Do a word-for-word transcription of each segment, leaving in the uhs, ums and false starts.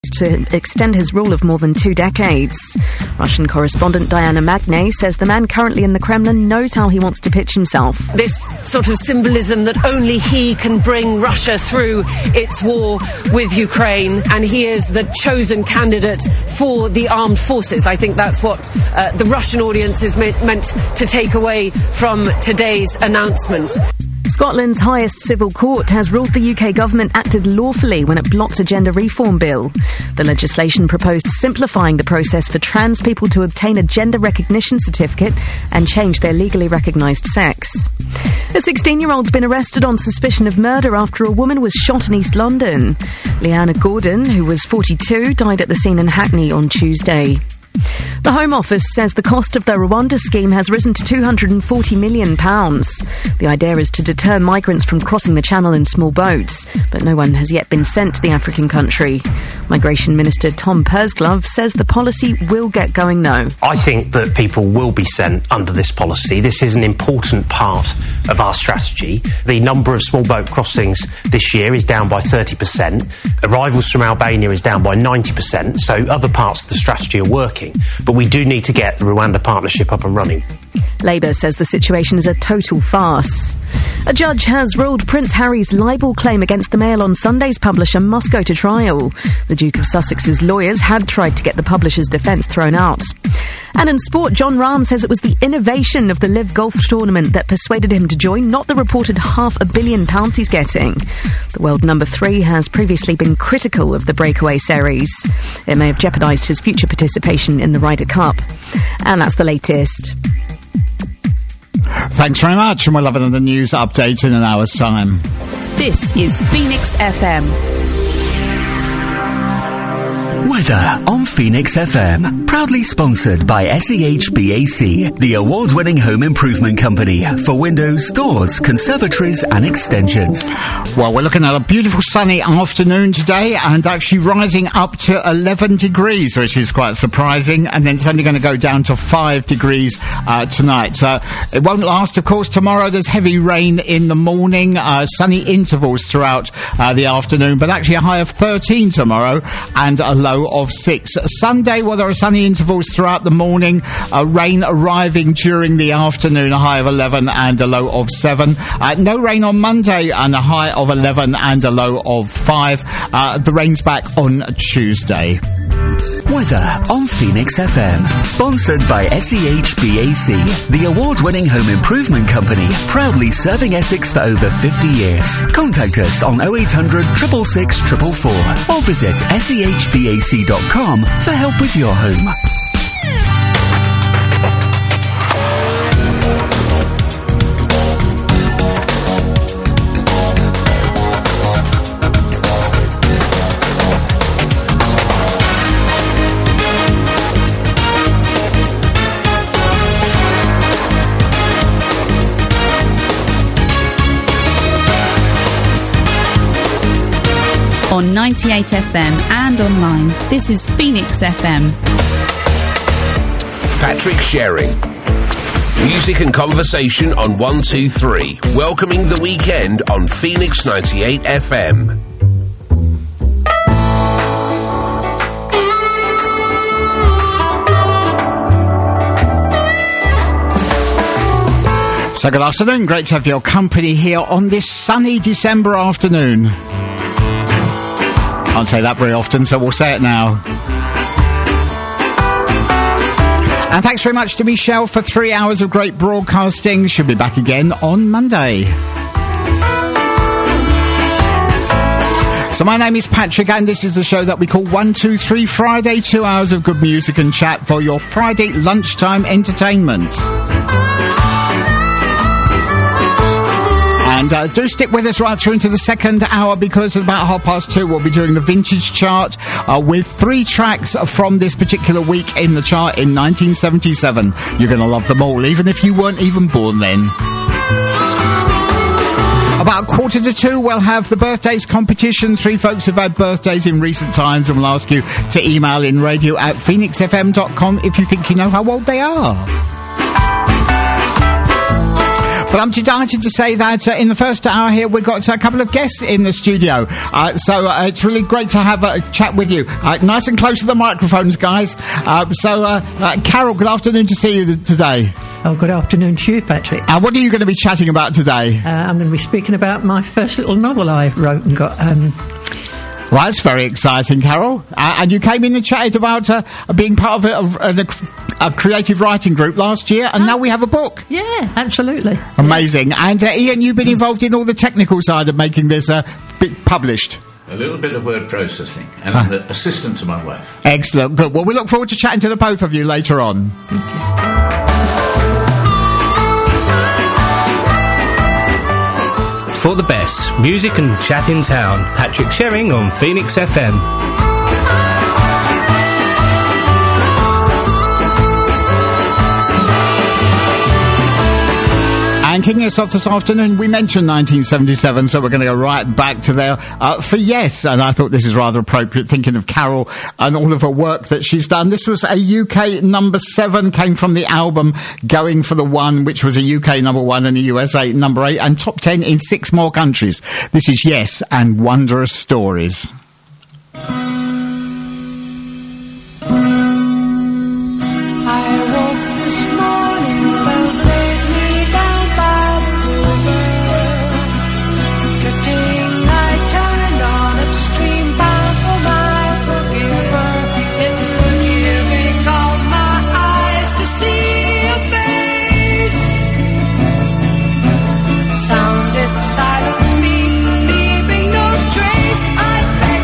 to extend his rule of more than two decades. Russian correspondent Diana Magnay says the man currently in the Kremlin knows how he wants to pitch himself. This sort of symbolism that only he can bring Russia through its war with Ukraine, and he is the chosen candidate for the armed forces. I think that's what uh, the Russian audience is meant, meant to take away from today's announcement. Scotland's highest civil court has ruled the U K government acted lawfully when it blocked a gender reform bill. The legislation proposed simplifying the process for trans people to obtain a gender recognition certificate and change their legally recognised sex. A sixteen-year-old's been arrested on suspicion of murder after a woman was shot in East London. Leanna Gordon, who was forty-two, died at the scene in Hackney on Tuesday. The Home Office says the cost of the Rwanda scheme has risen to two hundred forty million pounds. The idea is to deter migrants from crossing the channel in small boats, but no one has yet been sent to the African country. Migration Minister Tom Pursglove says the policy will get going though. I think that people will be sent under this policy. This is an important part of our strategy. The number of small boat crossings this year is down by thirty percent. Arrivals from Albania is down by ninety percent, so other parts of the strategy are working. But we do need to get the Rwanda partnership up and running. Labour says the situation is a total farce. A judge has ruled Prince Harry's libel claim against the Mail on Sunday's publisher must go to trial. The Duke of Sussex's lawyers had tried to get the publisher's defence thrown out. And in sport, John Rahm says it was the innovation of the Live Golf tournament that persuaded him to join, not the reported half a billion pounds he's getting. The world number three has previously been critical of the breakaway series. It may have jeopardised his future participation in the Ryder Cup. And that's the latest. Thanks very much, and we'll have another news update in an hour's time. This is Phoenix F M. Weather on Phoenix F M. Proudly sponsored by S E H B A C, the award-winning home improvement company for windows, doors, conservatories and extensions. Well, we're looking at a beautiful sunny afternoon today and actually rising up to eleven degrees, which is quite surprising. And then it's only going to go down to five degrees uh, tonight. So it won't last, of course. Tomorrow there's heavy rain in the morning, uh, sunny intervals throughout uh, the afternoon, but actually a high of thirteen tomorrow and a low of six. Sunday, well, there are sunny intervals throughout the morning, uh, rain arriving during the afternoon, a high of eleven and a low of seven. Uh, no rain on Monday and a high of eleven and a low of five. Uh, the rain's back on Tuesday. Weather on Phoenix F M, sponsored by S E H B A C, the award-winning home improvement company, proudly serving Essex for over fifty years. Contact us on oh eight hundred, six six six, four four four or visit S E H B A C dot com for help with your home. On ninety-eight F M and online, this is Phoenix F M. Patrick Sherring. Music and conversation on one two three. Welcoming the weekend on Phoenix ninety-eight F M. So good afternoon. Great to have your company here on this sunny December afternoon. Can't say that very often, so we'll say it now. And thanks very much to Michelle for three hours of great broadcasting. She'll be back again on Monday. So my name is Patrick, and this is the show that we call one two three Friday. Two hours of good music and chat for your Friday lunchtime entertainment. And uh, do stick with us right through into the second hour, because at about half past two we'll be doing the vintage chart uh, with three tracks from this particular week in the chart in nineteen seventy-seven. You're going to love them all, even if you weren't even born then. About quarter to two, we'll have the birthdays competition. Three folks who've had birthdays in recent times, and we'll ask you to email in radio at phoenix f m dot com if you think you know how old they are. But I'm delighted to say that uh, in the first hour here we've got a couple of guests in the studio. Uh, so uh, it's really great to have a chat with you. Uh, nice and close to the microphones, guys. Uh, so, uh, uh, Carol, good afternoon to see you th- today. Oh, good afternoon to you, Patrick. Uh, what are you going to be chatting about today? Uh, I'm going to be speaking about my first little novel I wrote and got... Um, Well, that's very exciting, Carol. Uh, and you came in and chatted about uh, being part of a, a, a creative writing group last year, and oh. now we have a book. Yeah, absolutely. Amazing. And, uh, Ian, you've been involved in all the technical side of making this uh, bit published. A little bit of word processing, and I'm the assistant to my wife. Excellent. Good. Well, we look forward to chatting to the both of you later on. Thank you. For the best music and chat in town, Patrick Sherring on Phoenix F M. And kicking us off this afternoon, we mentioned nineteen seventy-seven, so we're going to go right back to there uh, for Yes. And I thought this is rather appropriate, thinking of Carol and all of her work that she's done. This was a U K number seven, came from the album Going for the One, which was a U K number one and a U S A number eight, and top ten in six more countries. This is Yes and Wondrous Stories. Silence me, leaving no trace. I beg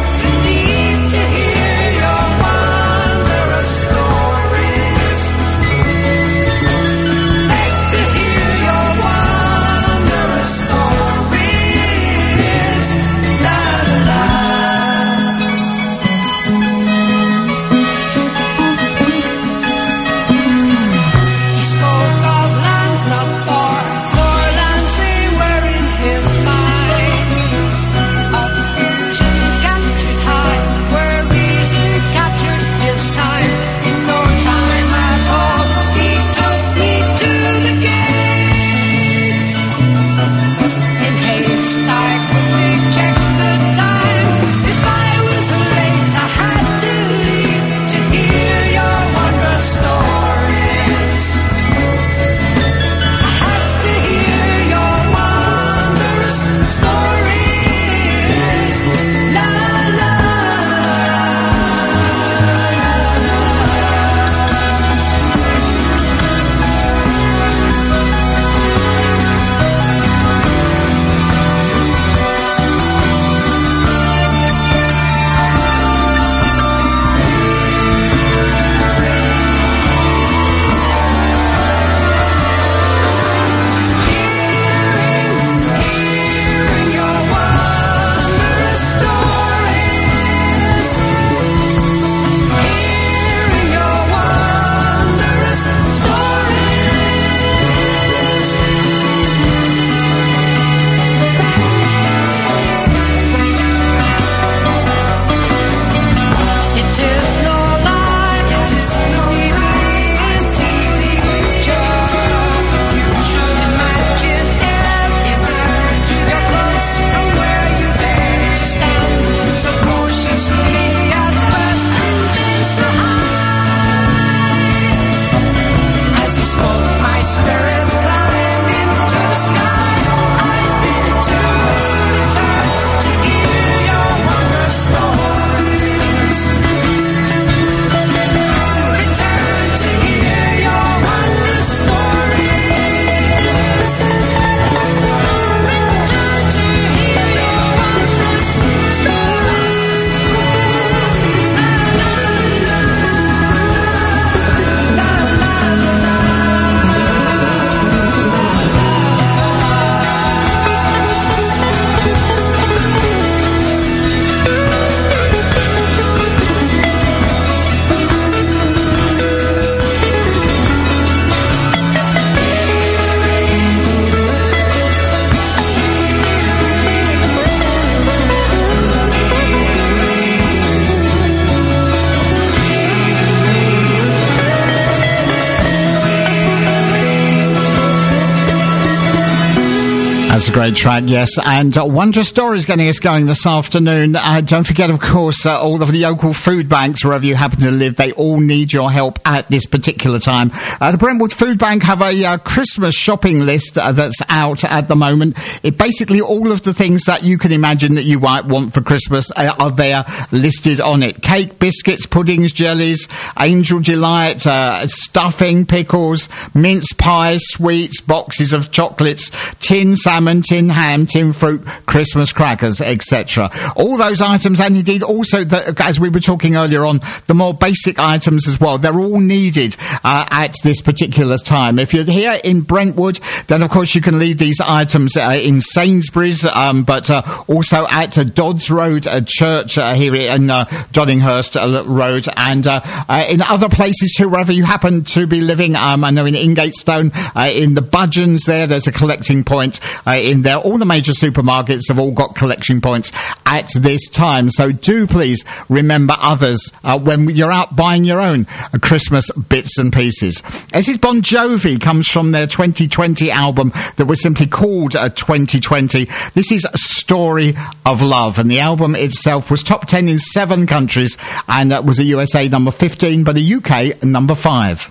That's a great track, yes. And uh, Wondrous Stories getting us going this afternoon. Uh, don't forget, of course, uh, all of the local food banks, wherever you happen to live, they all need your help at this particular time. Uh, the Brentwood Food Bank have a uh, Christmas shopping list uh, that's out at the moment. It basically all of the things that you can imagine that you might want for Christmas uh, are there listed on it. Cake, biscuits, puddings, jellies, Angel Delight, uh, stuffing, pickles, mince pies, sweets, boxes of chocolates, tin salmon, tin ham, tin fruit, Christmas crackers, et cetera. All those items, and indeed also, the, as we were talking earlier on, the more basic items as well, they're all needed uh, at this particular time. If you're here in Brentwood, then of course you can leave these items uh, in Sainsbury's, um, but uh, also at uh, Dodds Road uh, Church uh, here in uh, Donninghurst uh, Road, and uh, uh, in other places too, wherever you happen to be living. Um, I know in Ingatestone, uh, in the Budgeons there, there's a collecting point uh, in there. All the major supermarkets have all got collection points at this time, so do please remember others uh, when you're out buying your own uh, Christmas bits and pieces. This is Bon Jovi, comes from their twenty twenty album that was simply called uh, twenty twenty. This is A Story of Love, and the album itself was top ten in seven countries, and that was a U S A number fifteen, but a U K number five.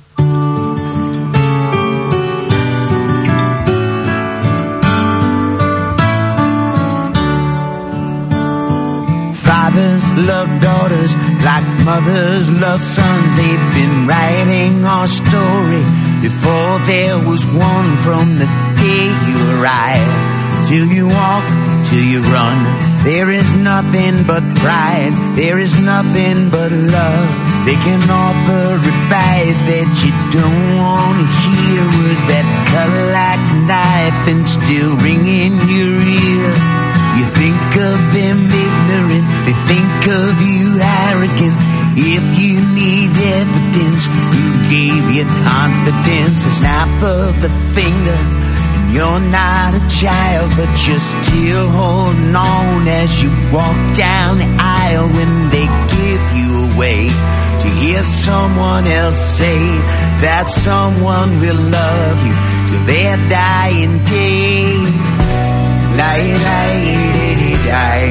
Fathers love daughters like mothers love sons. They've been writing our story before there was one, from the day you arrive till you walk, till you run. There is nothing but pride, there is nothing but love. They can offer advice that you don't want to hear, words that cut like a knife and still ring in your ear. You think of them ignorant, they think of you arrogant. If you need evidence, who gave you confidence? A snap of the finger, and you're not a child, but you're still holding on as you walk down the aisle. When they give you away, to hear someone else say that someone will love you till their dying day. Lie, lie, lie,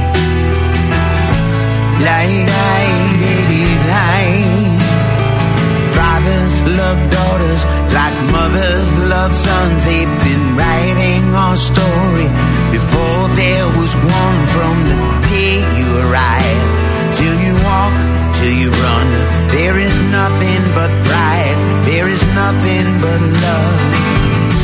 lie, lie, lie. Fathers love daughters like mothers love sons. They've been writing our story before there was one, from the day you arrive till you walk, till you run. There is nothing but pride, there is nothing but love.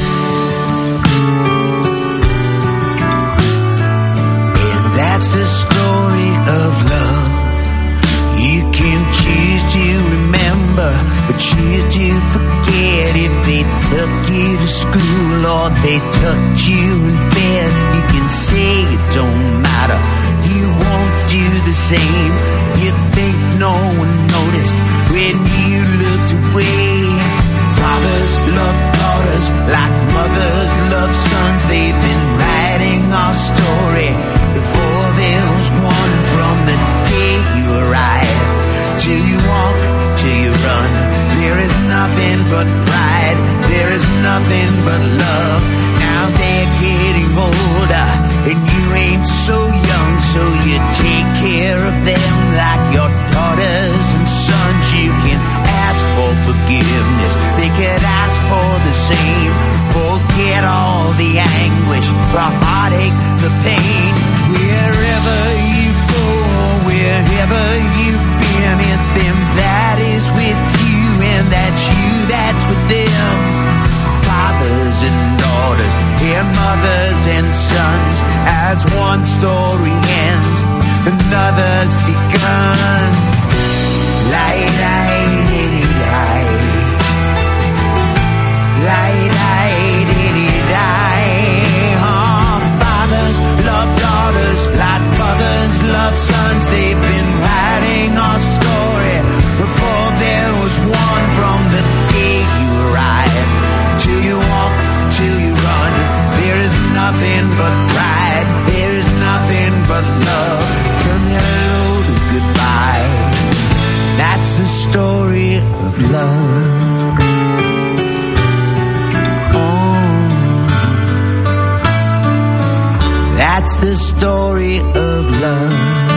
That's the story of love. You can choose to remember, but choose to forget. If they took you to school or they tucked you in bed, you can say it don't matter, you won't do the same. You think no one noticed when you looked away. Fathers love daughters like mothers love sons. They've been writing our story before there was one, from the day you arrive till you walk, till you run. There is nothing but pride, there is nothing but love. Now they're getting older and you ain't so young, so you take care of them like your daughters and sons. You can ask for forgiveness, they could ask for the same. Forget all the anguish, the heartache, the pain. Wherever you go, wherever you've been, it's them that is with you, and that's you that's with them. Fathers and daughters, dear mothers and sons. As one story ends, another's begun. Lie, lie, lie, lie, lie, lie. Oh, fathers love daughters like mothers love sons. They've been writing our story before there was one, from the day you arrive till you walk, till you run. There is nothing but pride, there is nothing but love. From hello to goodbye, that's the story of love. Oh. the story of love.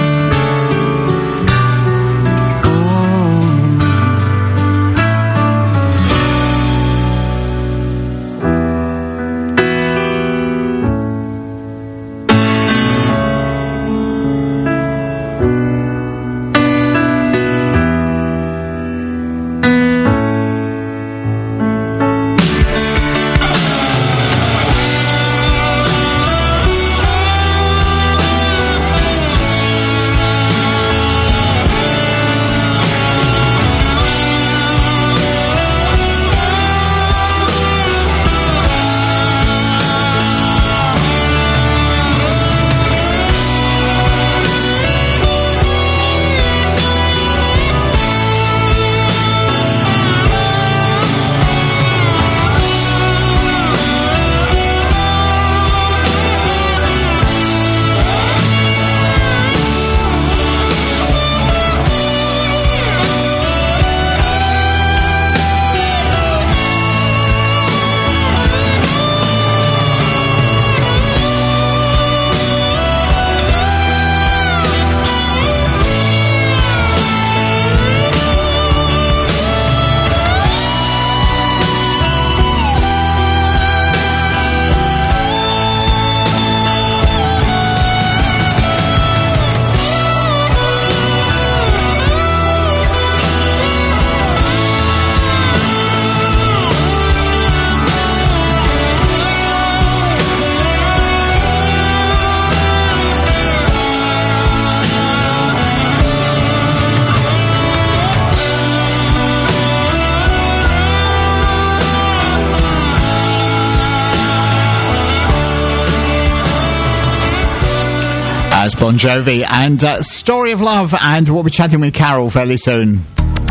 As Bon Jovi and uh, Story of Love, and we'll be chatting with Carol fairly soon.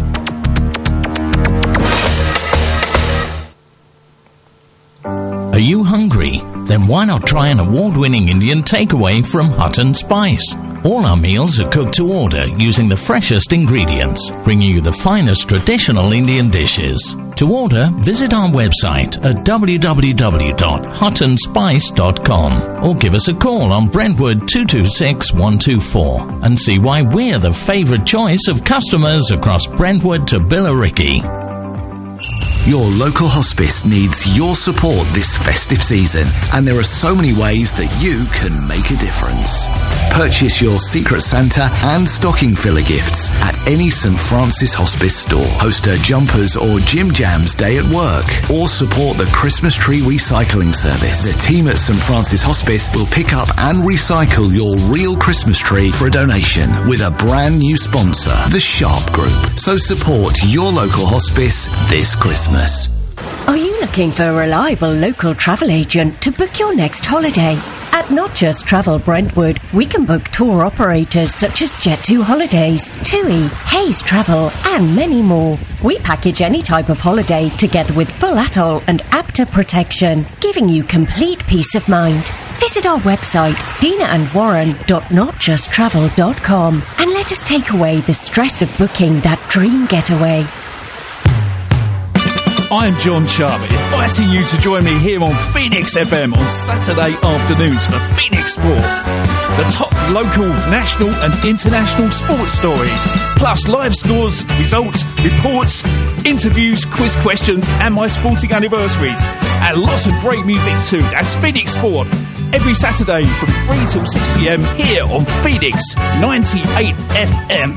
Are you hungry? Then why not try an award-winning Indian takeaway from Hut and Spice? All our meals are cooked to order using the freshest ingredients, bringing you the finest traditional Indian dishes. To order, visit our website at w w w dot hut and spice dot com or give us a call on Brentwood two two six one two four and see why we're the favourite choice of customers across Brentwood to Billericay. Your local hospice needs your support this festive season, and there are so many ways that you can make a difference. Purchase your Secret Santa and stocking filler gifts at any St Francis Hospice store. Host a Jumpers or Jim Jams day at work, or support the Christmas tree recycling service. The team at St Francis Hospice will pick up and recycle your real Christmas tree for a donation with a brand new sponsor, the Sharp Group. So support your local hospice this Christmas. Are you looking for a reliable local travel agent to book your next holiday? At Not Just Travel Brentwood, we can book tour operators such as Jet two Holidays, TUI, Hayes Travel, and many more. We package any type of holiday together with full atoll and APTA protection, giving you complete peace of mind. Visit our website, dina and warren dot not just travel dot com, and let us take away the stress of booking that dream getaway. I'm John Sharp, inviting you to join me here on Phoenix F M on Saturday afternoons for Phoenix Sport. The top local, national and international sports stories, plus live scores, results, reports, interviews, quiz questions and my sporting anniversaries. And lots of great music too. That's Phoenix Sport. Every Saturday from three till six p m here on Phoenix ninety-eight F M.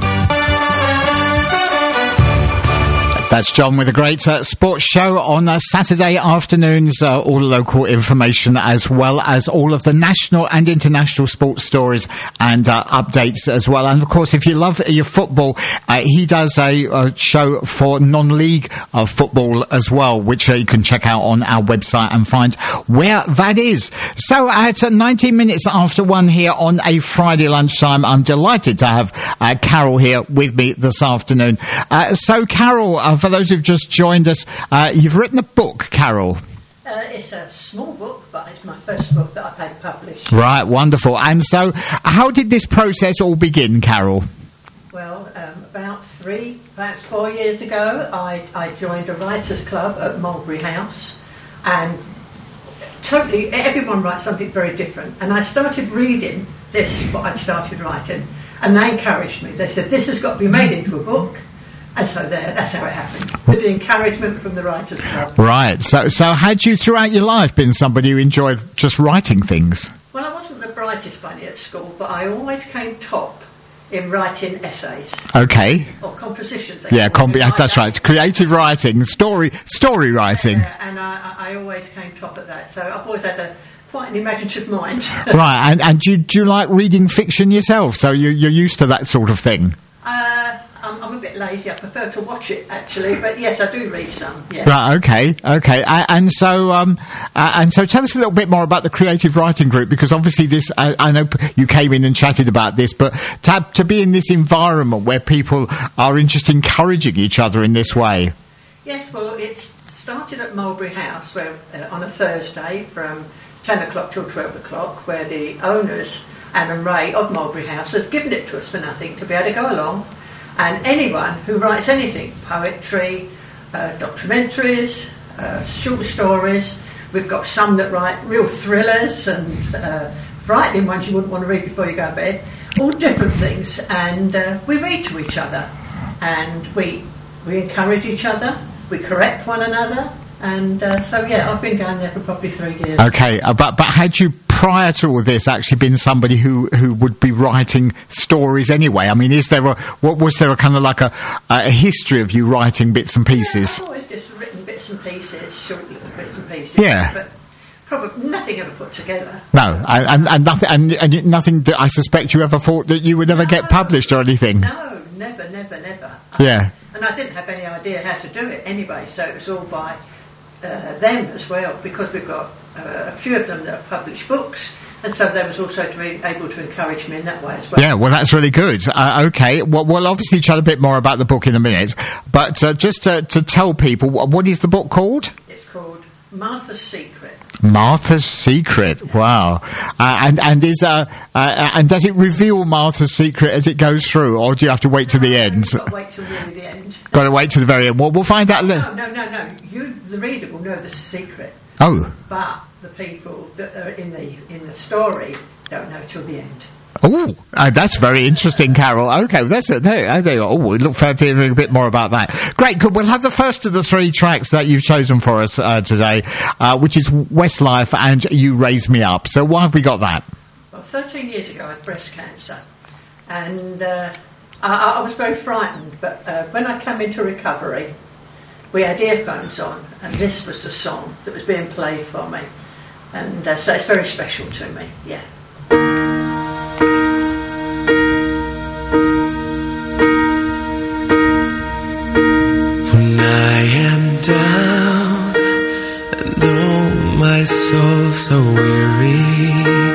That's John with a great uh, sports show on uh, Saturday afternoons. Uh, all the local information as well as all of the national and international sports stories and uh, updates as well. And of course, if you love your football, uh, he does a, a show for non-league uh, football as well, which uh, you can check out on our website and find where that is. So at uh, nineteen minutes after one here on a Friday lunchtime, I'm delighted to have uh, Carol here with me this afternoon. Uh, so Carol, uh, for those who've just joined us, uh, you've written a book, Carol. Uh, it's a small book, but it's my first book that I've had published. Right, wonderful. And so, how did this process all begin, Carol? Well, um, about three, perhaps four years ago, I, I joined a writers' club at Mulberry House, and totally, everyone writes something very different. And I started reading this, what I'd started writing, and they encouraged me. They said, this has got to be made into a book. And so there, that's how it happened, with the encouragement from the Writers' Club. Right. So, so had you throughout your life been somebody who enjoyed just writing things? Well, I wasn't the brightest bunny at school, but I always came top in writing essays. Okay. Or compositions. Yeah, com- yeah that's right. Creative writing, story story writing. Uh, and I, I always came top at that. So I've always had a quite an imaginative mind. Right, and, and do, you, do you like reading fiction yourself? So you, you're used to that sort of thing? Uh, I'm, I'm a bit lazy. I prefer to watch it, actually. But yes, I do read some. Yeah. Right. Okay. Okay. Uh, and so, um, uh, and so, tell us a little bit more about the creative writing group, because obviously, this I, I know you came in and chatted about this, but to, have, to be in this environment where people are just encouraging each other in this way. Yes. Well, it's started at Mulberry House, where uh, on a Thursday from ten o'clock till twelve o'clock, where the owners, Anne and Ray of Mulberry House, has given it to us for nothing, to be able to go along, and anyone who writes anything, poetry, uh, documentaries, uh, short stories. We've got some that write real thrillers and uh, frightening ones you wouldn't want to read before you go to bed, all different things, and uh, we read to each other, and we we encourage each other, we correct one another. And uh, so, yeah, I've been going there for probably three years. Okay, uh, but but had you, prior to all this, actually been somebody who, who would be writing stories anyway? I mean, is there a, what was there a kind of like a, a history of you writing bits and pieces? Yeah, I've always just written bits and pieces, short little bits and pieces. Yeah. But probably nothing ever put together. No, and, and, and nothing, and, and nothing that I suspect you ever thought that you would ever no, get published or anything? No, never, never, never. Yeah. I, and I didn't have any idea how to do it anyway, so it was all by... Uh, them as well, because we've got uh, a few of them that have published books, and so they was also to be able to encourage me in that way as well. Yeah, well, that's really good. Uh, okay, well, we'll obviously chat a bit more about the book in a minute, but uh, just to, to tell people, what is the book called? It's called Martha's Secret. Martha's Secret. Wow. Uh, and and is uh, uh, and does it reveal Martha's secret as it goes through, or do you have to wait to the end? Got to wait till really the end. Got to wait to the very end. Well, we'll find out. No, no, no, no. You, the reader, will know the secret. Oh. But the people that are in the in the story don't know till the end. Oh, uh, that's very interesting, Carol. Okay, well, that's it. There, there you go. Oh, we look forward to hearing a bit more about that. Great, good. We'll have the first of the three tracks that you've chosen for us uh, today, uh, which is Westlife and You Raise Me Up. So why have we got that? Well, thirteen years ago, I had breast cancer, and uh, I, I was very frightened. But uh, when I came into recovery, we had earphones on, and this was the song that was being played for me, and uh, so it's very special to me. Yeah. When I am down and oh my soul so weary,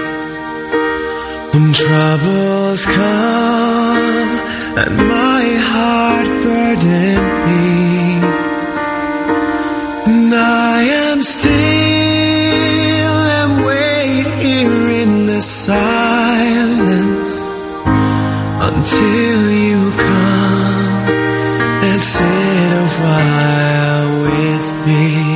when troubles come and my heart burden me, and I am still and wait here in the silence until you come and sit a while with me.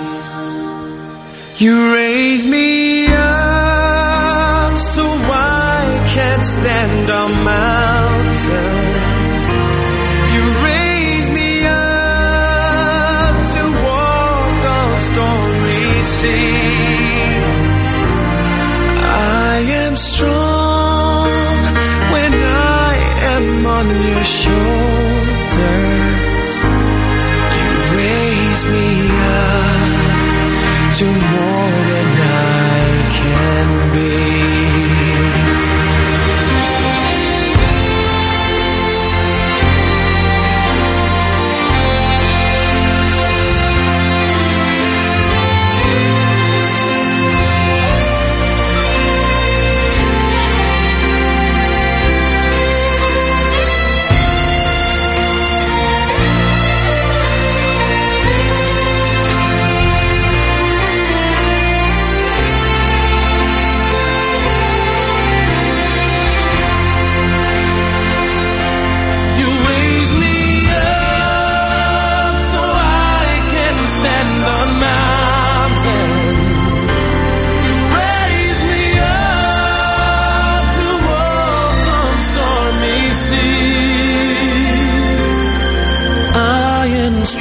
You raise me up so I can't stand on mountains. You raise me up to walk on stormy seas. I am strong when I am on your shoulders. You raise me up to more than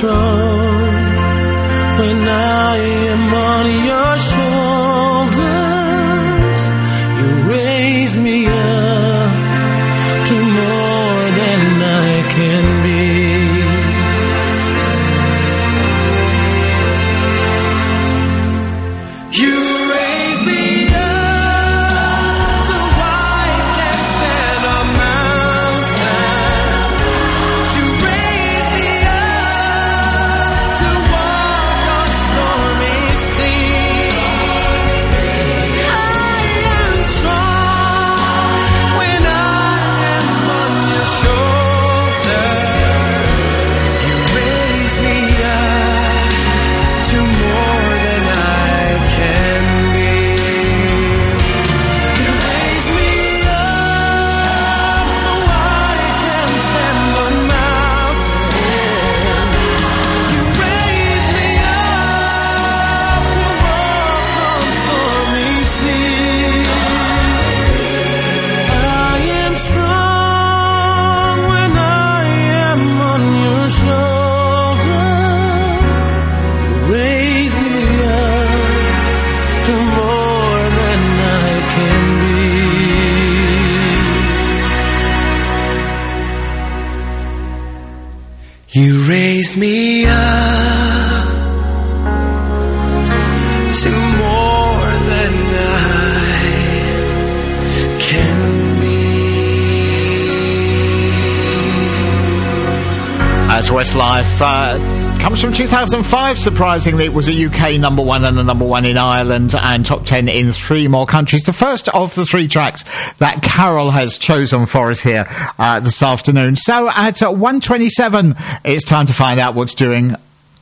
strong when I am on your shoulders. You raise me up to more than I can be. You raise me up so I can stand on mountains. You raise me up to walk on stormy seas. I am strong when I am on your shoulders. You raise me up to more than I can be. You raise me up so I can stand on mountains. You raise me up to walk on stormy seas. I am strong when I am on your shoulder. You raise me up to more than I can be. You raise me up to more than I can be. As Westlife uh, comes from two thousand five, surprisingly. It was a U K number one and a number one in Ireland and top ten in three more countries. The first of the three tracks that Carol has chosen for us here uh, this afternoon. So at uh, one twenty-seven, it's time to find out what's doing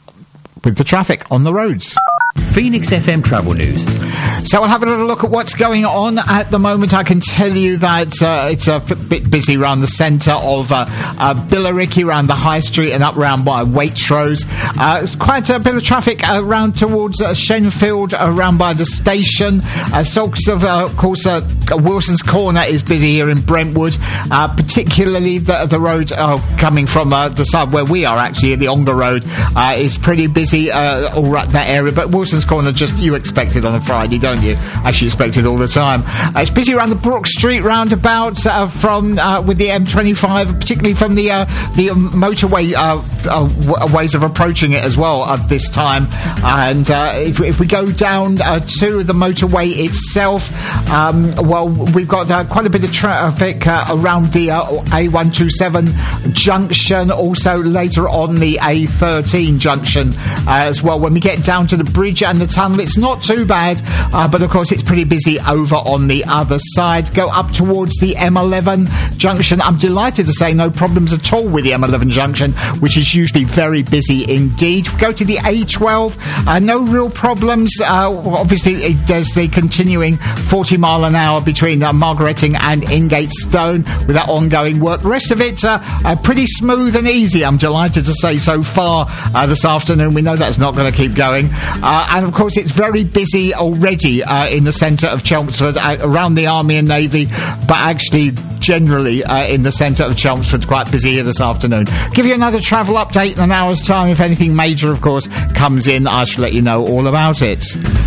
with the traffic on the roads. Phoenix F M Travel News. So we'll have a little look at what's going on at the moment. I can tell you that uh, it's a f- bit busy around the centre of uh, uh, Billericay, around the High Street and up round by Waitrose. Uh, it's quite a bit of traffic around towards uh, Shenfield, around by the station. Uh, so, of, uh, of course, uh, Wilson's Corner is busy here in Brentwood, uh, particularly the, the road uh, coming from uh, the side where we are actually, the Ongar Road, uh, is pretty busy uh, all right that area. But Wilson's Corner, just you expect it on a Friday, don't you? Actually expect it all the time. Uh, it's busy around the Brook Street roundabout uh, from uh, with the M twenty-five, particularly from the uh, the um, motorway uh, uh, w- ways of approaching it as well at this time. And uh, if, if we go down uh, to the motorway itself, um, well, we've got uh, quite a bit of traffic uh, around the uh, A one twenty-seven junction, also later on the A thirteen junction uh, as well. When we get down to the bridge and the tunnel, it's not too bad, uh, but of course it's pretty busy over on the other side. Go up towards the M eleven junction. I'm delighted to say no problems at all with the M eleven junction, which is usually very busy indeed. Go to the A twelve, uh, no real problems. Uh, obviously it, there's the continuing forty mile an hour between uh, Margaretting and Ingatestone with that ongoing work. The rest of it uh, uh, pretty smooth and easy, I'm delighted to say, so far uh, this afternoon. We know that's not going to keep going. Uh, and of course it's very busy already uh, in the centre of Chelmsford, uh, around the Army and Navy, but actually generally uh, in the centre of Chelmsford, quite busy here this afternoon. Give you another travel update in an hour's time. If anything major, of course, comes in, I shall let you know all about it.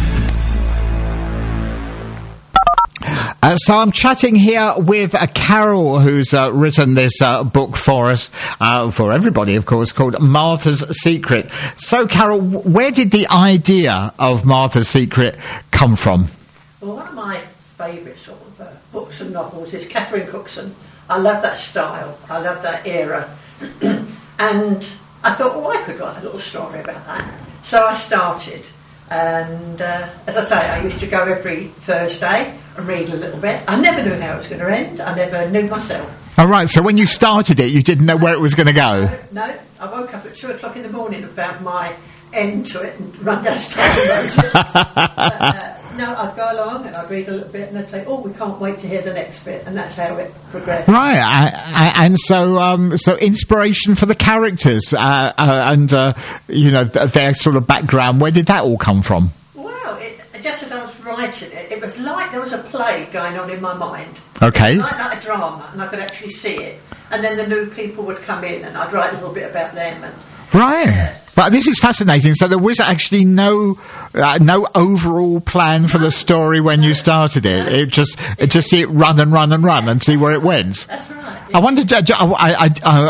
Uh, so I'm chatting here with uh, Carol, who's uh, written this uh, book for us, uh, for everybody, of course, called Martha's Secret. So, Carol, where did the idea of Martha's Secret come from? Well, one of my favourite sort of uh, books and novels is Catherine Cookson. I love that style. I love that era. And I thought, well, I could write a little story about that. So I started. And uh, as I say, I used to go every Thursday and read a little bit. I never knew how it was going to end. I never knew myself. All right, so when you started it, you didn't know where it was going to go? No, no, I woke up at two o'clock in the morning and found my end to it and run downstairs and wrote it. But, uh, no, I'd go along and I'd read a little bit and I'd say, oh, we can't wait to hear the next bit, and that's how it progressed. Right, I, I, and so um, so inspiration for the characters uh, uh, and, uh, you know, th- their sort of background, where did that all come from? Well, it, just as I was writing it, it was like there was a play going on in my mind. Okay. It was like, like a drama, and I could actually see it. And then the new people would come in and I'd write a little bit about them. And Right. Uh, But this is fascinating. So there was actually no uh, no overall plan for the story when you started it. It just it just see it run and run and run and see where it went. That's right. I wonder. I, I, I,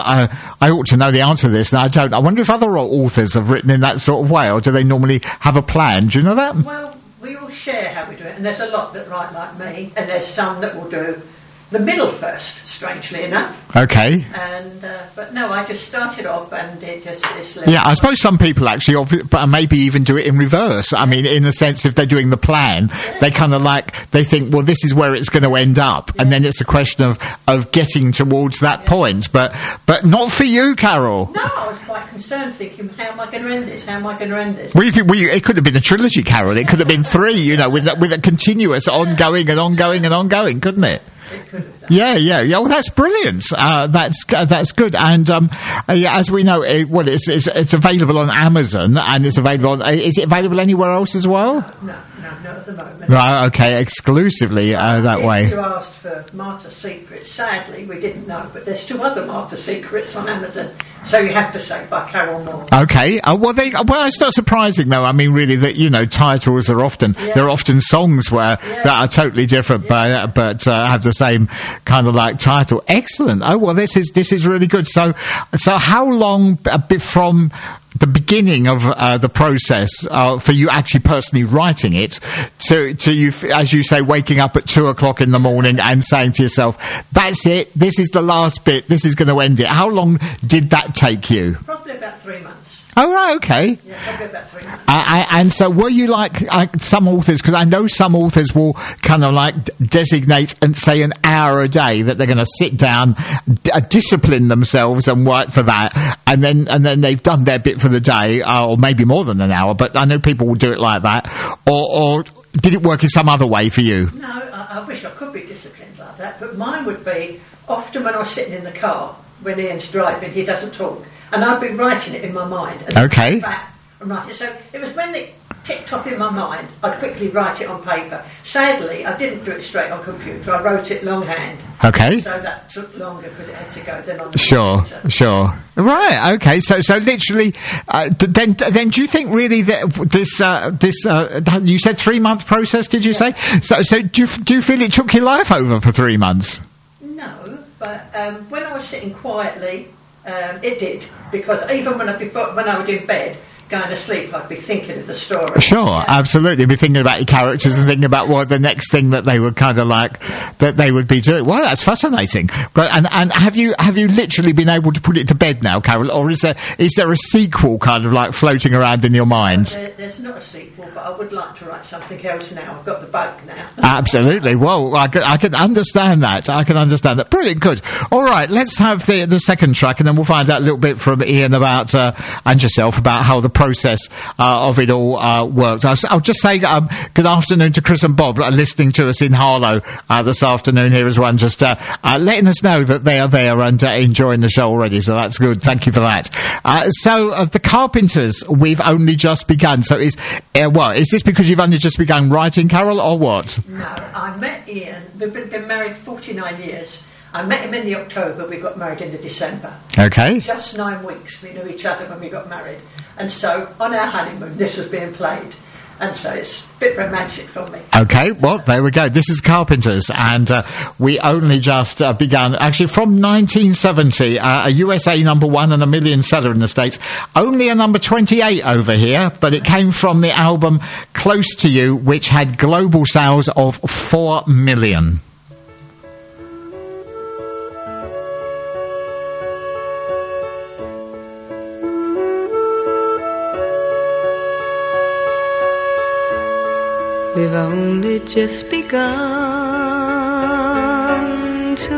I, I ought to know the answer to this, and I don't. I wonder if other authors have written in that sort of way, or do they normally have a plan? Do you know that? Well, we all share how we do it, and there's a lot that write like me, and there's some that will do the middle first, strangely enough. Okay. And uh, but no, I just started off, and it just is. Yeah, I suppose some people actually, obvi- but maybe even do it in reverse. I mean, in the sense, if they're doing the plan, yeah. they kind of like they think, well, this is where it's going to end up, yeah. and then it's a question of of getting towards that yeah. point. But but not for you, Carol. No, I was quite concerned, thinking, how am I going to end this? How am I going to end this? Well, you could, well you, it could have been a trilogy, Carol. It could have been three, you know, with with a continuous, ongoing and ongoing and ongoing, couldn't it? Yeah, yeah, yeah. Well, that's brilliant. Uh, that's uh, that's good. And um, uh, yeah, as we know, it, well, it's, it's it's available on Amazon, and it's available. On, uh, is it available anywhere else as well? No, no, not at the moment. Right. Okay. Exclusively uh, that if way. You asked for Martha Secrets. Sadly, we didn't know, but there's two other Martha Secrets on Amazon. So you have to say by Carol Moore. Okay. Uh, well, they, well, it's not surprising though. I mean, really, that you know, titles are often yeah. there are often songs where yeah. that are totally different, yeah. but but uh, have the same kind of like title. Excellent. Oh well, this is this is really good. So so how long a bit from the beginning of uh, the process uh, for you actually personally writing it to to you, as you say, waking up at two o'clock in the morning and saying to yourself, "That's it. This is the last bit. This is going to end it." How long did that take you? Probably about three months. Oh, right, okay. Yeah, probably about three months. Uh, I, and so were you like uh, some authors, because I know some authors will kind of like d- designate and say an hour a day that they're going to sit down, d- uh, discipline themselves and work for that, and then and then they've done their bit for the day, uh, or maybe more than an hour, but I know people will do it like that. Or, or did it work in some other way for you? No, I, I wish I could be disciplined like that, but mine would be often when I was sitting in the car, when Ian's driving, he doesn't talk. And I'd be writing it in my mind. And okay. Back and write it. So it was when it ticked off in my mind, I'd quickly write it on paper. Sadly, I didn't do it straight on computer. I wrote it longhand. Okay. So that took longer because it had to go then on the Sure, computer. sure. Right. Okay. So, so literally, uh, then, then, do you think really that this, uh, this, uh, you said three month process? Did you yeah. say? So, so do you, do you feel it took your life over for three months? No, but um, when I was sitting quietly. Um, it did, because even when I, before, when I was in bed, going to sleep, I'd be thinking of the story. Sure, yeah. Absolutely. Be thinking about your characters yeah. and thinking about what the next thing that they would kind of like, that they would be doing. Well, that's fascinating. But, and, and have you, have you literally been able to put it to bed now, Carol, or is there, is there a sequel kind of like floating around in your mind? There, there's not a sequel, but I would like to write something else now. I've got the bug now. Absolutely. Well, I can, I can understand that. I can understand that. Brilliant. Good. All right. Let's have the, the second track, and then we'll find out a little bit from Ian about, uh, and yourself about how the process uh, of it all uh, worked. I'll, I'll just say um, good afternoon to Chris and Bob uh, listening to us in Harlow uh, this afternoon here as well, just uh, uh, letting us know that they are there and uh, enjoying the show already, so that's good. Thank you for that. Uh, so uh, the Carpenters, we've only just begun. So is uh, what is this because you've only just begun writing, Carol, or what? No, I met Ian. We've been, been married forty-nine years. I met him in the October, we got married in the December. Okay. Just nine weeks, we knew each other when we got married. And so, on our honeymoon, this was being played. And so it's a bit romantic for me. Okay, well, there we go. This is Carpenters, and uh, we only just uh, began, actually from nineteen seventy, uh, a U S A number one and a million seller in the States. Only a number twenty-eight over here, but it came from the album Close to You, which had global sales of four million. We've only just begun to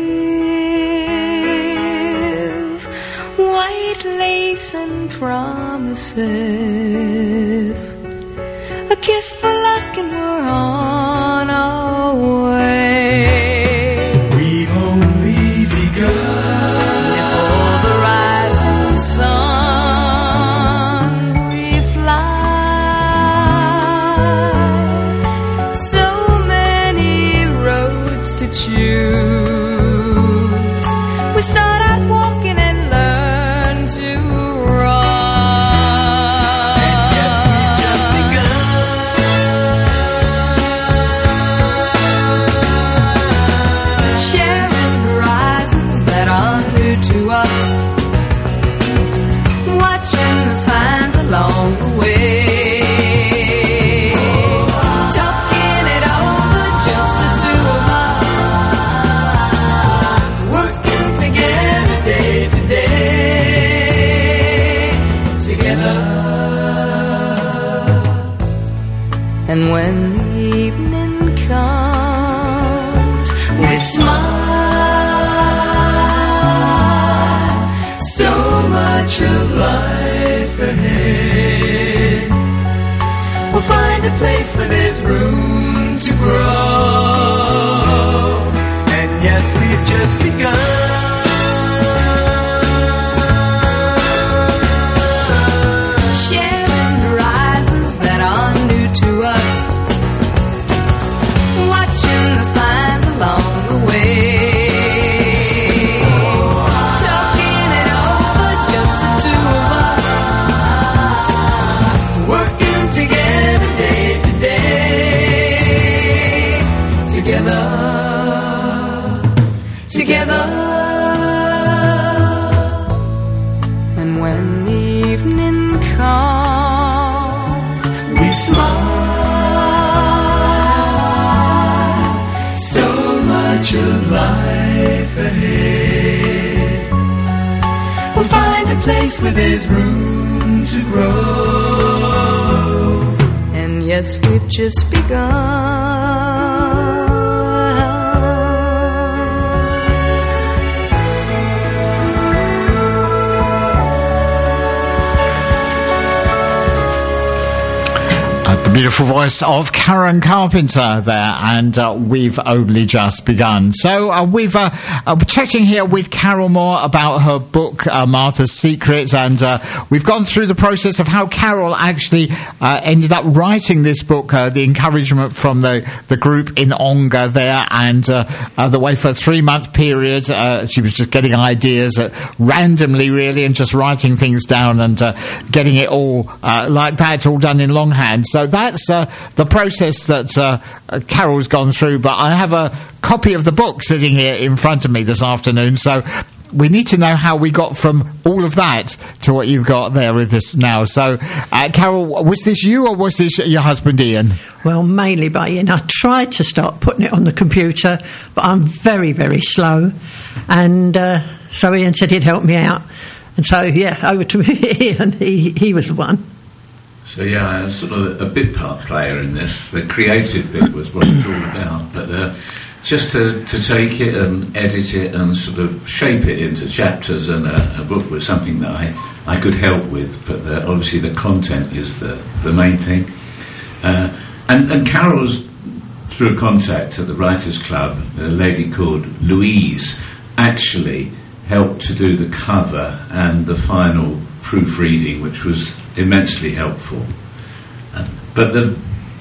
live. White lace and promises, a kiss for luck and we're on our way. We've only begun. Before the rising sun we fly. To choose, we start out walking and learn to run. watching the signs along the way. Talking it over, just the two of us, working together day to day, together. And when the evening comes, we smile. So much of life ahead. We'll find a place where there's room to grow. And yes, we've just begun. Sharing horizons that are new to us. Watching the signs along the way. Talking it over, just the two of us, working together day to day, together, together. And when the evening comes, we smile. So much of life ahead. We'll find a place where there's room to grow. And yes, we've just begun. The beautiful voice of Karen Carpenter there, and uh, we've only just begun. So uh, we've uh, uh, we're chatting here with Carol Moore about her book, uh, Martha's Secret, and uh, we've gone through the process of how Carol actually uh, ended up writing this book, uh, the encouragement from the, the group in Ongar there, and uh, uh, the way for a three-month period uh, she was just getting ideas uh, randomly, really, and just writing things down and uh, getting it all uh, like that, all done in longhand. So that's uh, the process that uh, Carol's gone through, but I have a copy of the book sitting here in front of me this afternoon, so we need to know how we got from all of that to what you've got there with us now. So, uh, Carol, was this you or was this your husband Ian? Well, mainly by Ian. I tried to start putting it on the computer, but I'm very, very slow, and uh, so Ian said he'd help me out, and so, yeah, over to Ian. He, he was the one. So yeah, I was sort of a bit part player in this. The creative bit was what it's all about, but uh, just to, to take it and edit it and sort of shape it into chapters and a, a book was something that I, I could help with, but the, obviously the content is the, the main thing. Uh, and, and Carol's, through a contact at the Writers' Club, a lady called Louise, actually helped to do the cover and the final proofreading, which was immensely helpful. Uh, but the,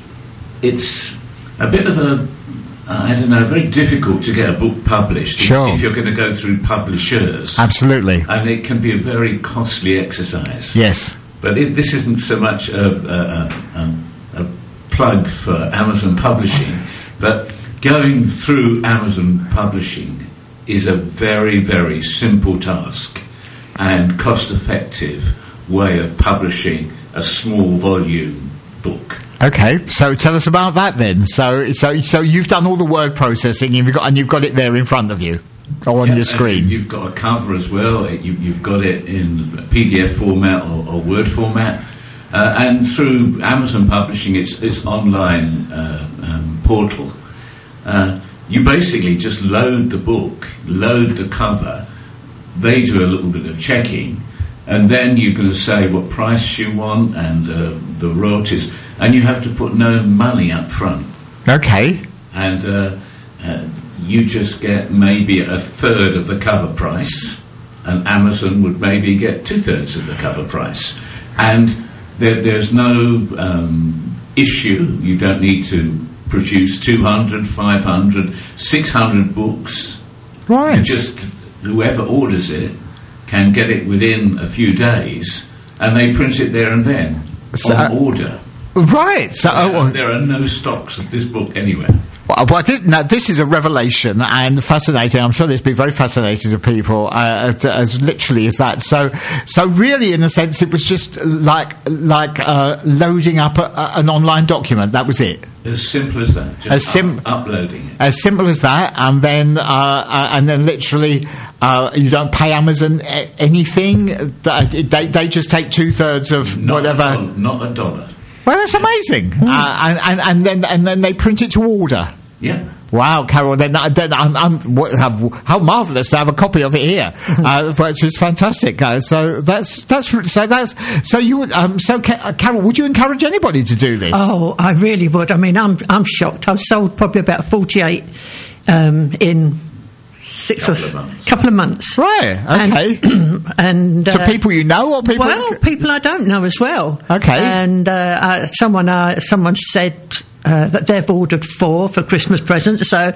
it's a bit of a, I don't know, very difficult to get a book published sure. if, if you're going to go through publishers. Absolutely. And it can be a very costly exercise. Yes. But it, this isn't so much a, a, a, a plug for Amazon Publishing, but going through Amazon Publishing is a very, very simple task and cost-effective way of publishing a small volume book. Okay, so tell us about that then. So, so, so you've done all the word processing, you've got, and you've got it there in front of you, or on yeah, your screen. You've got a cover as well. You, you've got it in P D F format or, or Word format, uh, and through Amazon Publishing, its its online uh, um, portal. Uh, you basically just load the book, load the cover. They do a little bit of checking, and then you're going to say what price you want and uh, the royalties, and you have to put no money up front. Okay. And uh, uh, you just get maybe a third of the cover price, and Amazon would maybe get two-thirds of the cover price. And there, there's no um, issue. You don't need to produce two hundred, five hundred, six hundred books. Right. You just... whoever orders it can get it within a few days, and they print it there and then so, on order. Right. So there, oh, well, there are no stocks of this book anywhere. Well, well this, now, this is a revelation and fascinating. I'm sure this will be very fascinating to people, uh, as, as literally as that. So, so really, in a sense, it was just like like uh, loading up a, a, an online document. That was it. As simple as that. Just as sim- up- uploading it. As simple as that, and then uh, uh, and then literally, uh, you don't pay Amazon a- anything. They they just take two thirds of not whatever. A dollar, not a dollar. Well, that's amazing. Mm. Uh, and, and and then and then they print it to order. Yeah. Wow, Carol. Then, then I'm, I'm what, how, how marvellous to have a copy of it here, uh, which is fantastic. Uh, so that's that's so that's so you would um, so uh, Carol, would you encourage anybody to do this? Oh, I really would. I mean, I'm I'm shocked. I've sold probably about forty-eight um, in six couple or of months. couple of months. Right. Okay. And, and to uh, people you know or people? Well, people I don't know as well. Okay. And uh, uh, someone uh, someone said. Uh, that they've ordered four for Christmas presents. So,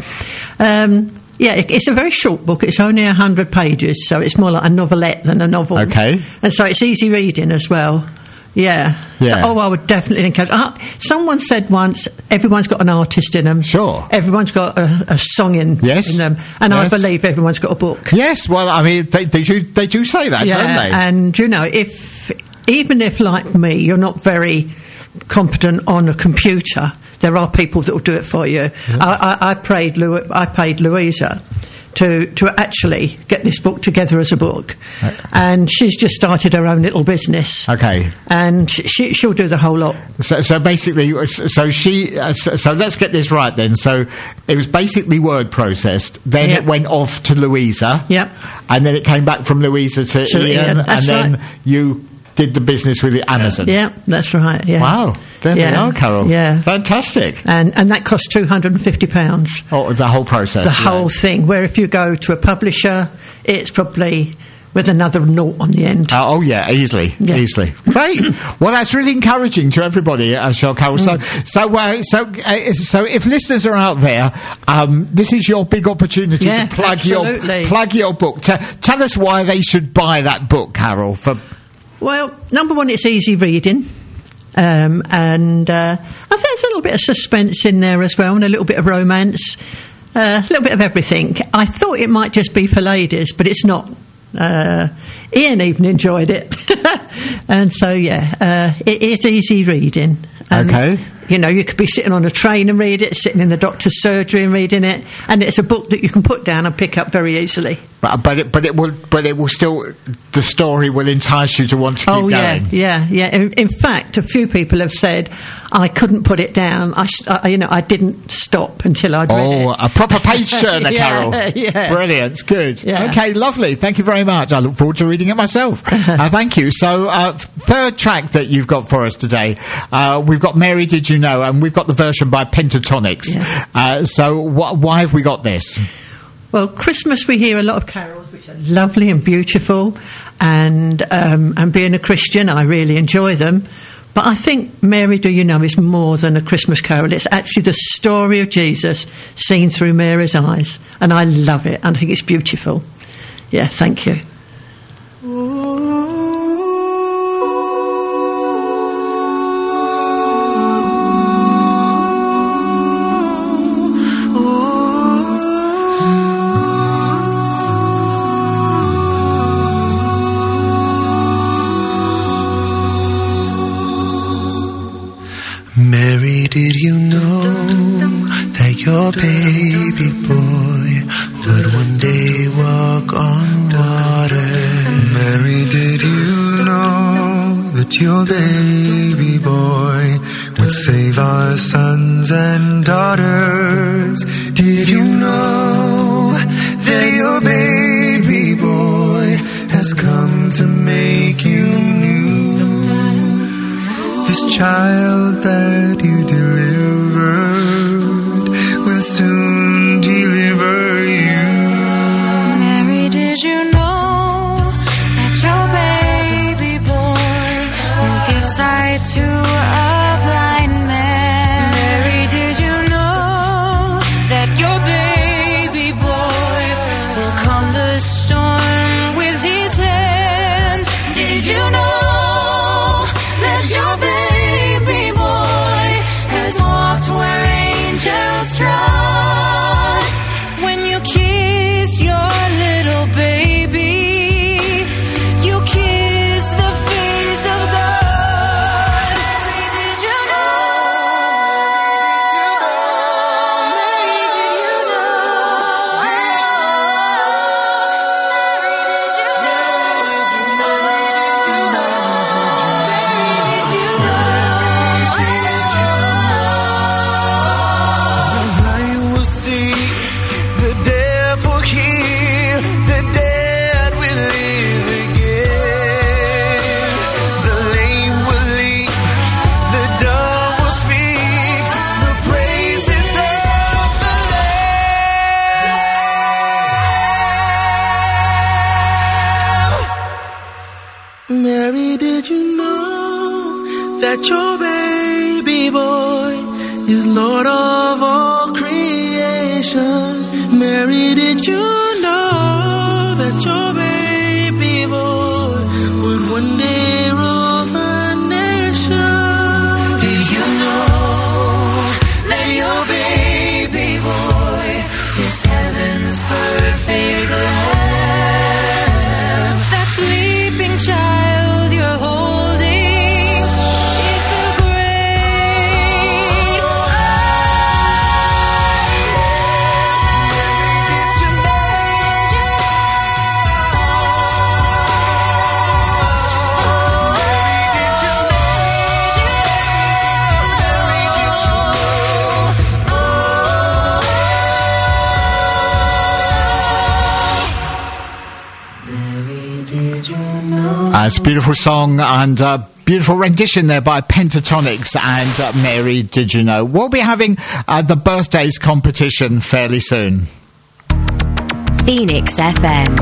um, yeah, it, it's a very short book. It's only one hundred pages, so it's more like a novelette than a novel. Okay. And so it's easy reading as well. Yeah. Yeah. So, oh, I would definitely encourage. Uh, someone said once, everyone's got an artist in them. Sure. Everyone's got a, a song in, yes. in them. And yes. I believe everyone's got a book. Yes, well, I mean, they, they, do, they do say that, yeah, don't they? And, you know, if even if, like me, you're not very competent on a computer, there are people that will do it for you. Mm-hmm. I, I, I, paid Lu- I paid Louisa to to actually get this book together as a book, okay. And she's just started her own little business. Okay, and she, she'll do the whole lot. So, so basically, so she. Uh, so, so let's get this right then. So it was basically word processed. Then yep. it went off to Louisa. Yep. And then it came back from Louisa to, to Ian, Ian. and then right. you did the business with the Amazon. Yeah, that's right. Yeah. Wow. There yeah. we are, Carol. Yeah. Fantastic. And and that cost two hundred fifty pounds. Oh, the whole process. The yeah. whole thing. Where if you go to a publisher, it's probably with another naught on the end. Uh, oh, yeah, easily. Yeah. Easily. Great. Well, that's really encouraging to everybody, uh, Cheryl Carol. Mm. So, so, uh, so, uh, so if listeners are out there, um, this is your big opportunity yeah, to plug absolutely. your plug your book. T- tell us why they should buy that book, Carol. For Well, number one, it's easy reading. Um, and uh, I think there's a little bit of suspense in there as well, and a little bit of romance, uh, a little bit of everything. I thought it might just be for ladies, but it's not. Uh, Ian even enjoyed it. And so, yeah, uh, it is easy reading. Um, okay. You know, you could be sitting on a train and read it, sitting in the doctor's surgery and reading it, and it's a book that you can put down and pick up very easily. But, but it, but it will, but it will still. The story will entice you to want to keep oh, yeah, going. yeah, yeah. In, in fact, a few people have said I couldn't put it down. I, I you know, I didn't stop until I'd read oh, it. a proper page turner, yeah, Carol. Yeah, brilliant, good. Yeah. Okay, lovely. Thank you very much. I look forward to reading it myself. uh, thank you. So, uh, third track that you've got for us today, uh, we've got Mary Did You Know, and we've got the version by Pentatonics. Yeah. Uh, so, wh- why have we got this? Well, Christmas we hear a lot of carols which are lovely and beautiful, and um, and being a Christian I really enjoy them, but I think Mary Do You Know is more than a Christmas carol. It's actually the story of Jesus seen through Mary's eyes, and I love it and I think it's beautiful. Yeah, thank you. Mary, did you know that your baby boy would one day walk on water? Mary, did you know that your baby boy would save our sons and daughters? Did you know that your baby boy has come to make you new? This child that you delivered will soon deliver you. Mary, did you know that your baby boy will give sight to a blind man? Mary, did you know that your baby boy will calm the storm with his hand? Did you know that your baby boy Mary, did you know that your baby boy is Lord of all creation? Mary, did you know that your baby boy would one day rule the nation? Did you know that your baby boy is heaven's perfect lamb? That sleeping child you're holding is the great Uh, it's a beautiful song and uh, beautiful rendition there by Pentatonix and uh, Mary, Did You Know? We'll be having uh, the birthdays competition fairly soon. Phoenix F M.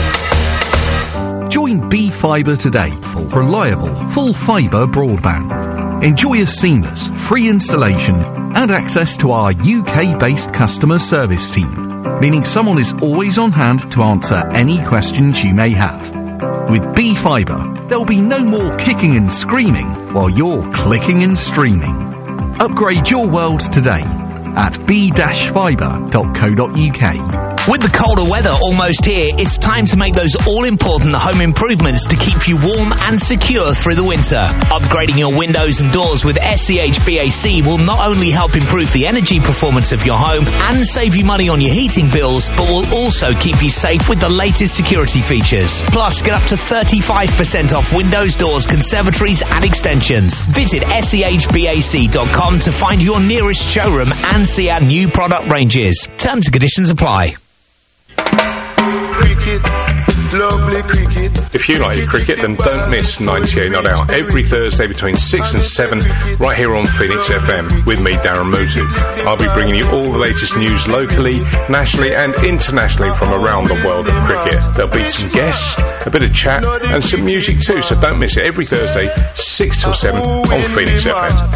Join B Fibre today for reliable, full fibre broadband. Enjoy a seamless, free installation and access to our U K-based customer service team, meaning someone is always on hand to answer any questions you may have. With B Fibre, there'll be no more kicking and screaming while you're clicking and streaming. Upgrade your world today at b dash fibre dot co dot u k. With the colder weather almost here, it's time to make those all-important home improvements to keep you warm and secure through the winter. Upgrading your windows and doors with S C H B A C will not only help improve the energy performance of your home and save you money on your heating bills, but will also keep you safe with the latest security features. Plus, get up to thirty-five percent off windows, doors, conservatories and extensions. Visit S C H B A C dot com to find your nearest showroom and see our new product ranges. Terms and conditions apply. Cricket, lovely cricket. If you like your cricket, then don't miss ninety-eight Not Out every Thursday between six and seven, right here on Phoenix F M with me, Darren Mutu. I'll be bringing you all the latest news locally, nationally and internationally from around the world of cricket. There'll be some guests, a bit of chat and some music too, so don't miss it every Thursday, six till seven on Phoenix F M.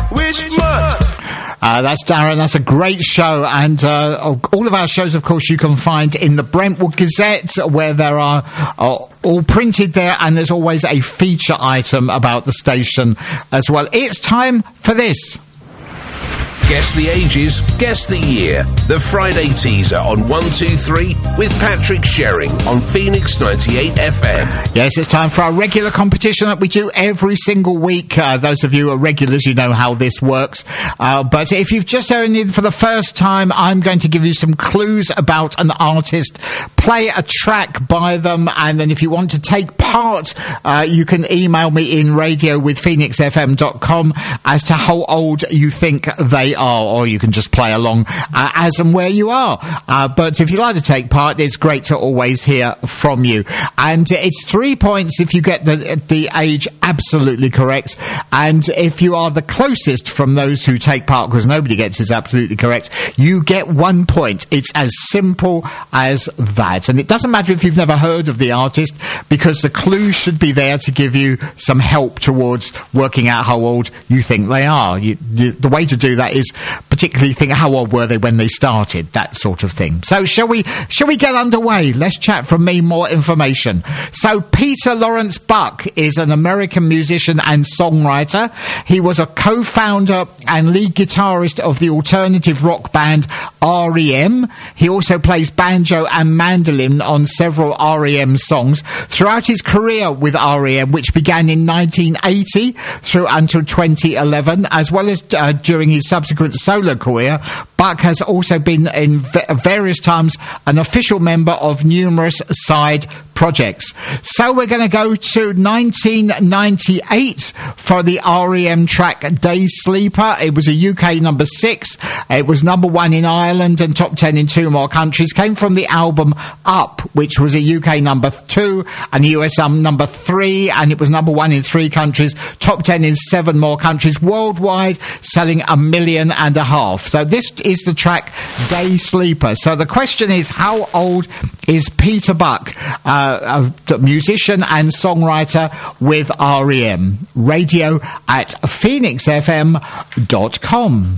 Uh, that's Darren. That's a great show. And uh, all of our shows, of course, you can find in the Brentwood Gazette, where there are uh, all printed there, and there's always a feature item about the station as well. It's time for this. Guess the ages, guess the year. The Friday teaser on one two three with Patrick Sherring on Phoenix ninety-eight F M. Yes, it's time for our regular competition that we do every single week. Uh, those of you who are regulars, you know how this works. Uh, but if you've just tuned in for the first time, I'm going to give you some clues about an artist, play a track by them, and then if you want to take part, uh, you can email me in radio with phoenix f m dot com as to how old you think they are. Or you can just play along uh, as and where you are. Uh, but if you like to take part, it's great to always hear from you. And uh, it's three points if you get the the age absolutely correct. And if you are the closest from those who take part, because nobody gets this absolutely correct, you get one point. It's as simple as that. And it doesn't matter if you've never heard of the artist, because the clues should be there to give you some help towards working out how old you think they are. You, you, the way to do that is particularly think how old were they when they started, that sort of thing. So shall we shall we get underway? Let's chat from me more information. So Peter Lawrence Buck is an American musician and songwriter. He was a co-founder and lead guitarist of the alternative rock band R E M. He also plays banjo and mandolin on several R E M songs. Throughout his career with R E M, which began in nineteen eighty through until twenty eleven, as well as uh, during his subsequent solo career, Buck has also been in v- various times an official member of numerous side projects. So we're going to go to nineteen ninety-eight for the R E M track Day Sleeper. It was a U K number six. It was number one in Ireland and top ten in two more countries. Came from the album Up, which was a U K number two and U S um, number three, and it was number one in three countries, top ten in seven more countries. Worldwide, selling a million and a half. So this is the track Day Sleeper. So the question is, how old is Peter Buck, uh, a musician and songwriter with R E M? Radio at phoenix f m dot com.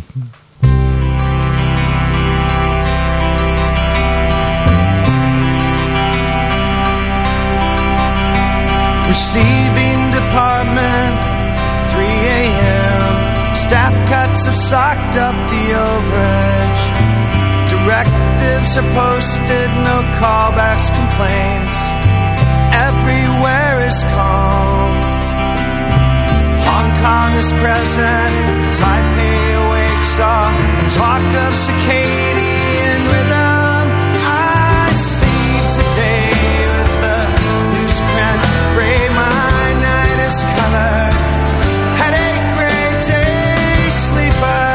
Receiving department, three a.m. Staff cuts have socked up the overage. Directives are posted, no callbacks, complaints. Everywhere is calm. Hong Kong is present, Taipei awakes all talk of circadian rhythm. I see today with the newsprint, gray my night is colored. Headache, gray day sleeper.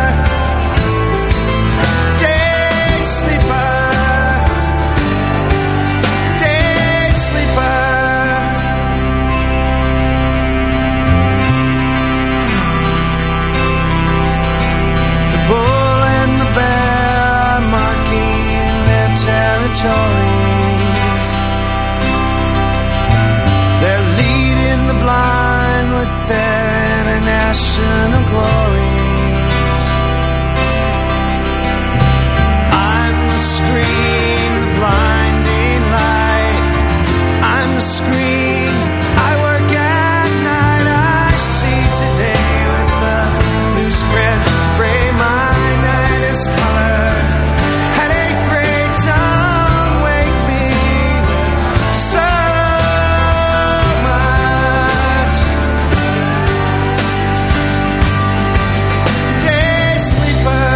Day sleeper. Day sleeper. The bull and the bear are marking their territories. They're leading the blind with their international glories. I'm the screen, the blinding light. I'm the screen, I work at night. I see today with the newsprint, gray my night is colored. Headache, gray, don't wake me so much. Day sleeper.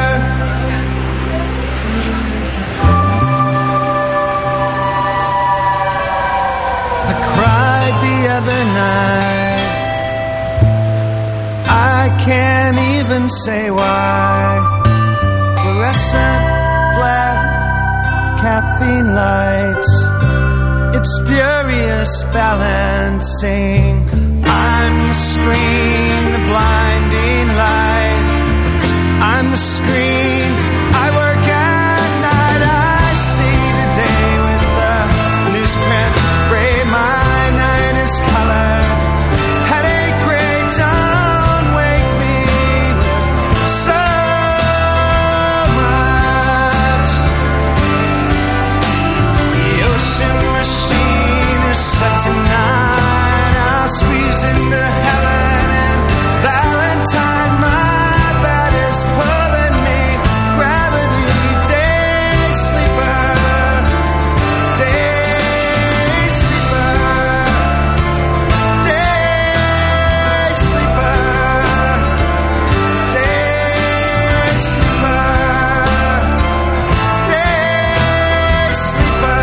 I cried the other night. I can't even say why. Fluorescent, flat, caffeine lights. It's furious balancing. I'm the screen, the blinding light. I'm the screen, I work at night. I see today with the newsprint, gray my night is colored. Headache, gray, don't wake me so much. The ocean machine is set tonight. I'll squeeze into Helen and Valentine. My bed is pulling me. Gravity, day sleeper. Day sleeper. Day sleeper. Day sleeper. Day sleeper.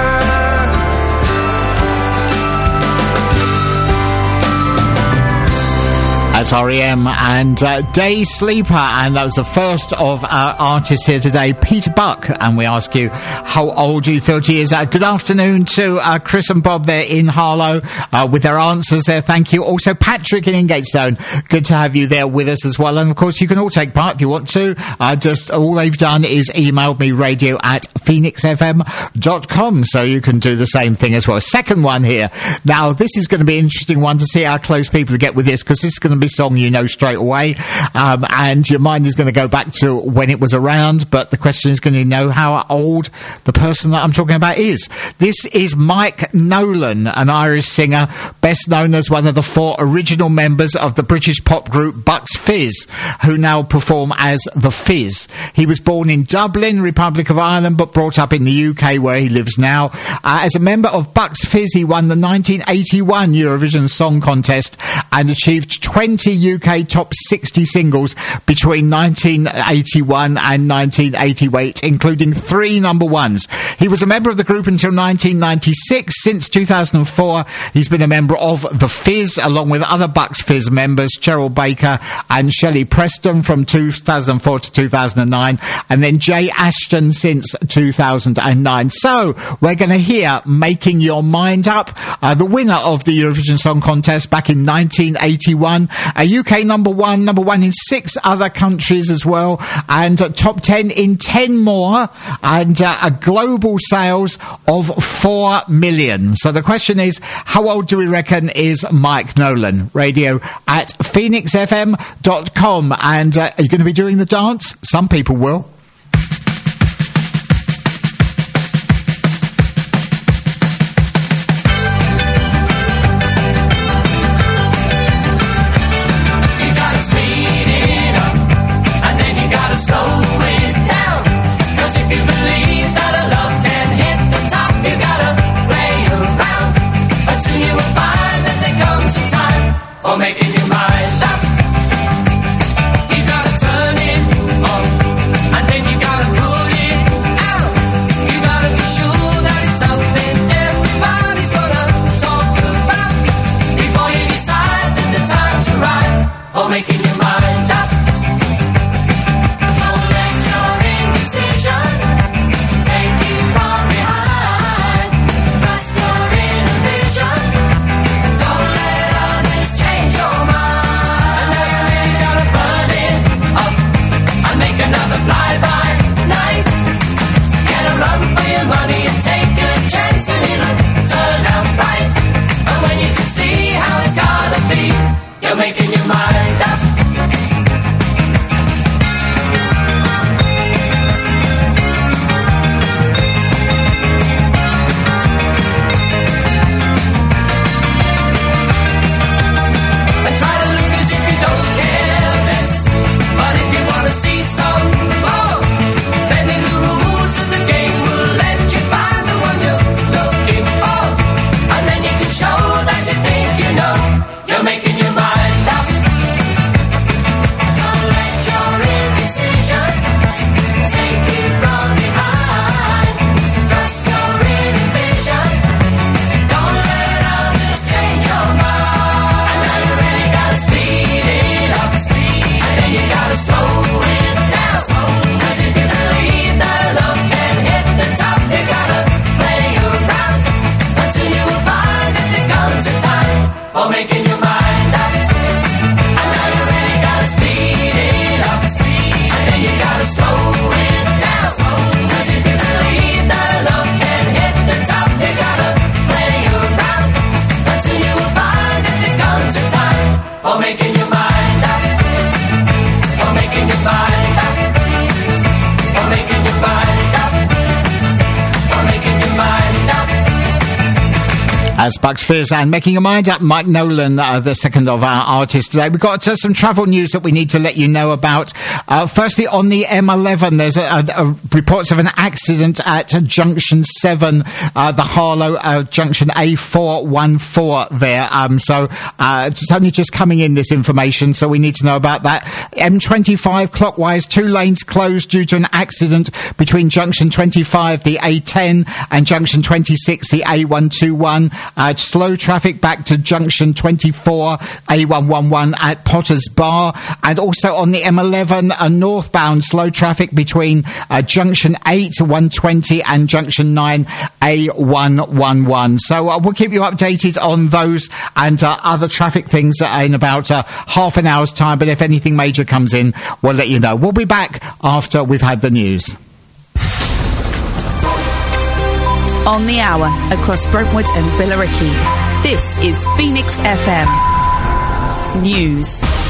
That's R E M and uh, Day Sleeper, and that was the first of our artists here today, Peter Buck, and we ask you how old you thought he is. Uh, good afternoon to uh, Chris and Bob there in Harlow uh, with their answers there, thank you. Also Patrick in Ingatestone, good to have you there with us as well, and of course you can all take part if you want to. Uh, just all they've done is emailed me, radio at phoenix f m dot com, so you can do the same thing as well. Second one here. Now this is going to be an interesting one to see how close people get with this, because this is going to be song you know straight away, um, and your mind is going to go back to when it was around, but the question is going to know how old the person that I'm talking about is. This is Mike Nolan, an Irish singer, best known as one of the four original members of the British pop group Bucks Fizz, who now perform as The Fizz. He was born in Dublin, Republic of Ireland, but brought up in the U K where he lives now. Uh, as a member of Bucks Fizz, he won the nineteen eighty-one Eurovision Song Contest and achieved twenty U K top sixty singles between nineteen eighty-one and nineteen eighty-eight, including three number ones. He was a member of the group until nineteen ninety-six. Since two thousand four, he's been a member of The Fizz, along with other Bucks Fizz members, Cheryl Baker and Shelley Preston from two thousand four to two thousand nine, and then Jay Ashton since two thousand nine. So, we're going to hear Making Your Mind Up, uh, the winner of the Eurovision Song Contest back in nineteen eighty-one. A U K number one, number one in six other countries as well, and uh, top ten in ten more, and uh, a global sales of four million. So the question is, how old do we reckon is Mike Nolan? Radio at phoenix f m dot com. And uh, are you going to be doing the dance? Some people will. For making your mind up, you gotta turn it on, and then you gotta put it out. You gotta be sure that it's something everybody's gonna talk about before you decide that the time's right for making your mind up. Don't let your indecision take you from behind. Trust your inner vision. Don't let others change your mind. And now you really gotta burn it up and make another fly-by night. Get a run for your money and take a chance and it'll turn out right. And when you can see how it's gotta be, you're making your mind up. And try to look as if you don't care less. But if you want to see some more, bending the rules of the game will let you find the one you're looking for. And then you can show that you think you know. You're making your mind up. Don't let your indecision take you from behind. Trust your inner vision. Don't let others change your mind. And now you really gotta speed it up, and then you gotta slow it down. Cause if you believe that love can hit the top, you gotta play around until you will find that there comes a time for making your mind up. And now you really gotta speed it up, and then you gotta slow it down. Cause if you believe that love can hit the top, you gotta play around until you will find that there comes a time for making your mind up. For making your mind up. For making your mind up. For making your mind up. As Bucks Fizz and Making Your Mind Up, Mike Nolan, uh, the second of our artists today. We've got uh, some travel news that we need to let you know about. Uh, firstly, on the M eleven, there's a, a, a reports of an accident at uh, Junction seven, uh, the Harlow uh, Junction A four one four there. Um, so uh, it's only just coming in, this information, so we need to know about that. M twenty-five clockwise, two lanes closed due to an accident between Junction twenty-five, the A ten, and Junction twenty-six, the A one two one. Uh, slow traffic back to Junction twenty-four, A one one one at Potter's Bar. And also on the M eleven, a northbound slow traffic between uh, Junction eight, one twenty, and Junction nine, A one one one. So uh, we'll keep you updated on those and uh, other traffic things uh, in about uh, half an hour's time. But if anything major comes in, we'll let you know. We'll be back after we've had the news. On the hour, across Brentwood and Billericay. This is Phoenix F M News.